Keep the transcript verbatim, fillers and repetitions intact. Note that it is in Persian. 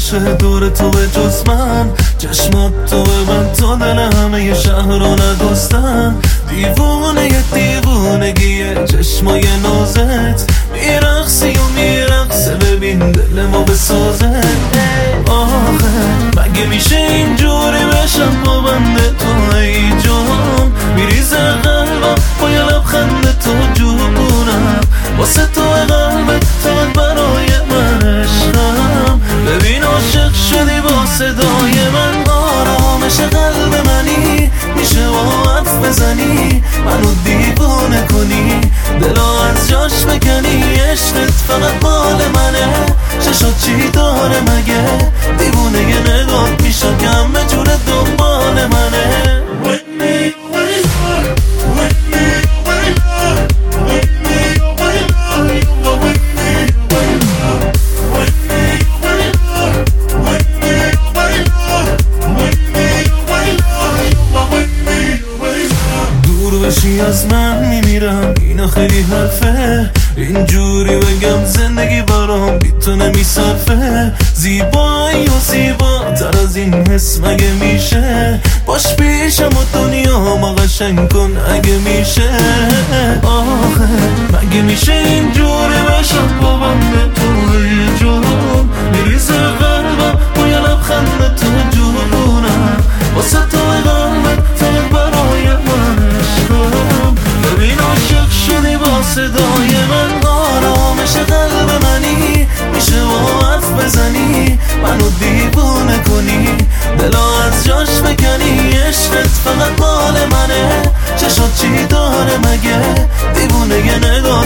باشه دور تو به جز من، چشمات تو به من تا دل همه شهر رو ندستن. دیوونه یه دیوونگیه چشمای نازت، میرقصی و میرقصه ببین دل ما بسازه. آخه مگه میشه اینجوری بشم با بنده تو ای جام، میریزه قلبم با یه لبخند تو جونم، واسه تو قلبت فقط برای من عشقم. ببین عاشق شدی با صدای من، آرامش قلب منی، میشه با حرف بزنی منو دیوونه کنی، دلا از جاش بکنی. عشقت فقط مال منه، چشات چی داره مگه؟ دیوونه یه نگاه میشم که همه جوره دنبال منه. بشی از من میمیرم، اینا خیلی حرفه، اینجوری بگم زندگی برام بی تو نمیصرفه. زیبایی و زیبا تر از این حس مگه میشه؟ باش پیشم و دنیا ما قشنگ کن اگه میشه. آخه مگه میشه اینجوری بشم با بنده توی جون، میریزه قلبم با یه لبخند تو جونم، واسه تو قلبت فقط برای من عشقم. ببین عاشق شدی با صدای من، آرامش قلب منی، میشه با حرف بزنی منو دیوونه کنی، دلا از جاش بکنی. عشقت فقط مال منه، چشات چی داره مگه؟ دیوونه یه نگاه